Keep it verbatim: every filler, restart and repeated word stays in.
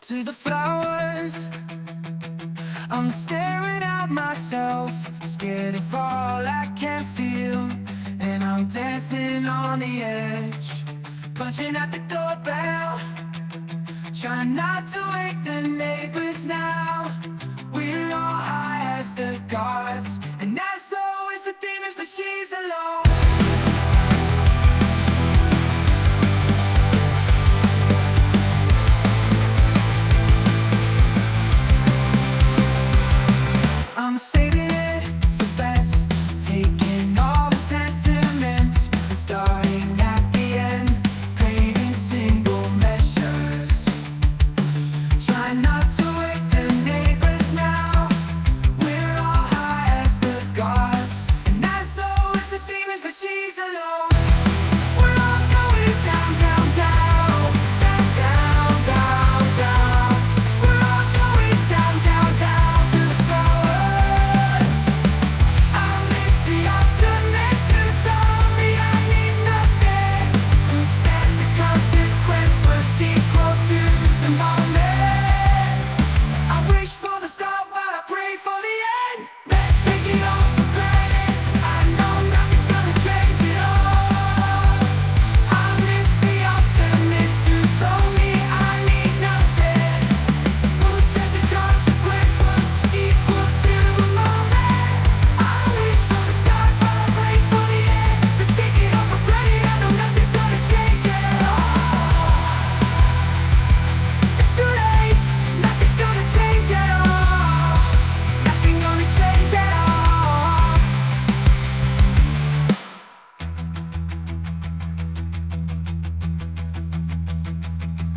to the flowers. I'm staring at myself, scared of all I can't feel. And I'm dancing on the edge, punching at the doorbell, trying not to wake the neighbors now. We're all high as the gods, and as low as the demons, but she's alone.